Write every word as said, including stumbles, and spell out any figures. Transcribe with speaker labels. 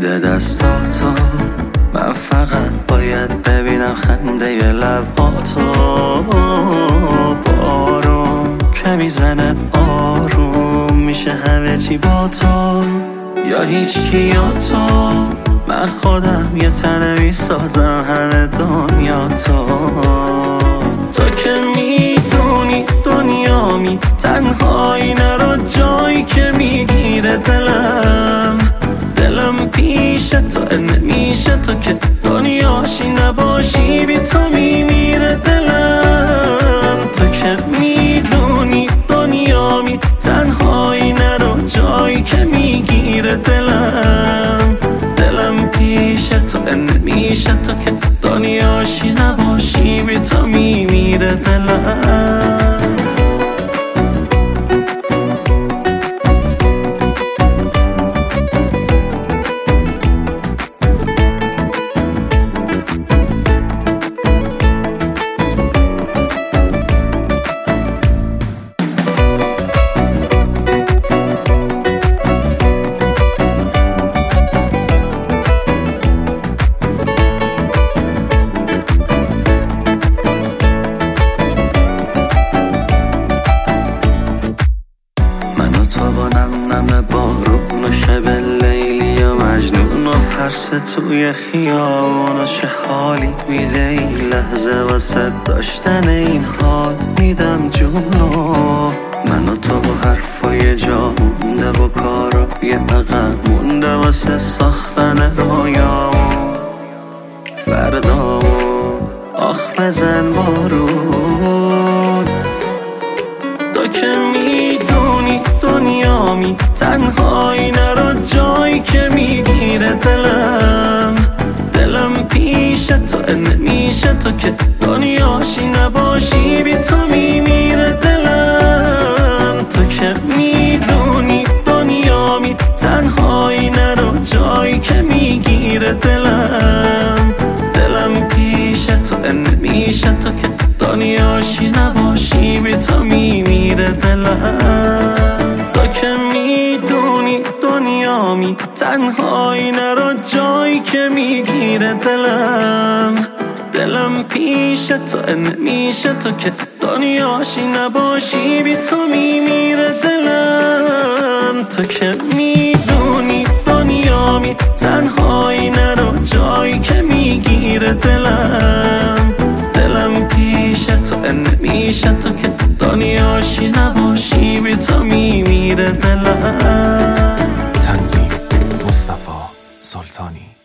Speaker 1: میده دستاتو. من فقط باید ببینم خنده لباتو. بارون که میزنه آروم میشه همه چی با تو، یا هیچ کی یا تو. من خودم یه تنه میسازم همه دنیا تو. تو که میدونی دنیامی، تنهایی نرو جایی که میگیره دلم. دلم پیش تو نمیشه تو که دنیاشی نباشی، بی تو میمیره دلم. تو که میدونی دنیامی، تنهایی نرو جایی که میگیره دلم. دلم پیش تو نمیشه تو که دنیاشی نباشی، بی تو میمیره دلم. بارون و شب لیلی و مجنون و پرس توی خیابون و چه حالی میده این لحظه واسه داشتن این حال. میدم جونو من و تو و حرفای جا مونده و کارا یه عقب مونده واسه ساختن رویامون فردامون. آخ بزن بارون، تو که میدونی دنیامی، تنهایی نرو جایی که میگیره دلم. دلم پیش تو نمیشه تو که دنیاشی نباشی، بی تو میمیره دلم. تو که میدونی دنیامی، تنهایی نرو جایی که میگیره دلم. دلم پیش تو نمیشه تو که دنیاشی نباشی، بی تو میمیره دلم. تو که میدونی دنیامی، تنهایی نرو جایی که میگیره دلم. دلم پیش تو نمیشه تو که دنیاشی نباشی، بی تو میمیره دلم. تو که میدونی دنیامی، تنهایی نرو جایی که میگیره دلم. دلم پیش تو نمیشه تو که دنیاشی نباشی، بی تو میمیره دلم.
Speaker 2: تنظیم مصطفی سلطانی.